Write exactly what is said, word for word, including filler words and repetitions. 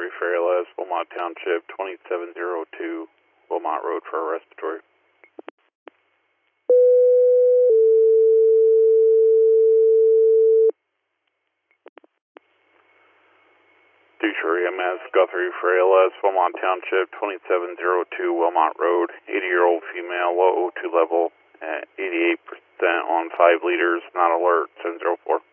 Guthrie Fairless, Wilmot Township, twenty-seven oh two, Wilmot Road for a respiratory. Deucery M S Guthrie Fairless, Wilmot Township, twenty-seven oh two, Wilmot Road, eighty-year-old female, low O two level, at eighty-eight percent on five liters, not alert, seven oh four.